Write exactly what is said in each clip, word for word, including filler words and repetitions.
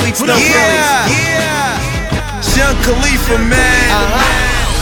Phillies, no yeah, Phillies. Yeah, Young Khalifa, man. uh-huh.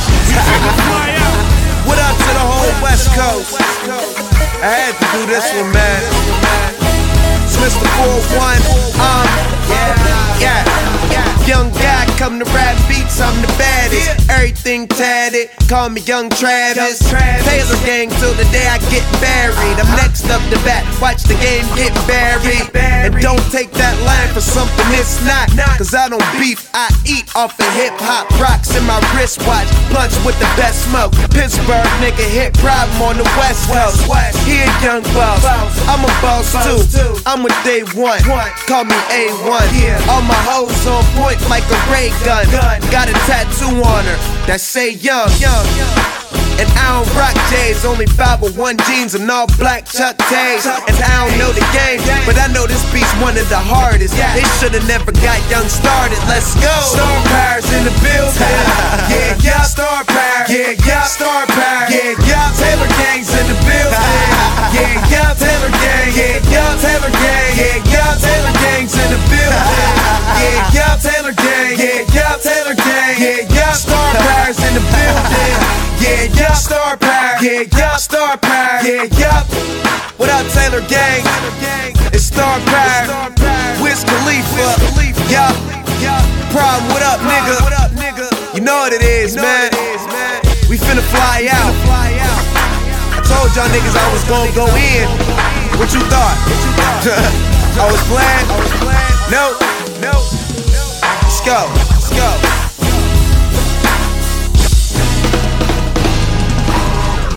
What up to the whole West Coast? I had to do this one, man. It's Mister four one. Um, yeah, yeah, yeah. Young guy come to rap beats, I'm the baddest. Everything tatted, call me Young Travis. Taylor gang till the day I get buried. I'm next up to bat, watch the game get buried. And don't take that line for something it's not. Cause I don't beef, I eat off of hip hop. Rocks in my wristwatch, blunts with the best smoke. Pittsburgh nigga hit problem on the West Coast. Here young boss, I'm a boss too. I'm with day one, call me A one. All my hoes on point like a ray gun. Got a tattoo on her that say young. And I don't rock J's, only five oh one jeans and all black Chuck Tays. And I don't know the game, but I know this beat's one of the hardest. They should've never got Young started. Let's go. Star Power's in the building. Yeah, yeah. Star Power. Yeah, yeah. Star Power. Yeah, yeah. Taylor Gang's in the building. Yeah, yeah. Taylor Gang. Yeah, yeah. Taylor Gang. Yeah, yeah. Taylor Gang's in the building. Yeah, yeah. Taylor Gang. Yeah, yeah. Taylor Gang. Yeah, yeah. Star Power's in the building. Yeah, yeah. Star Power. Yeah, yeah. Star Power. Yeah, yeah. What up, Taylor Gang? It's Star Power. Wiz Khalifa. Yeah. Problem, what up, nigga? What up, nigga? You know what it is, man. We finna fly out. I told y'all niggas I was gonna go in. What you thought? I was playing? No, no. Let's go. Let's go.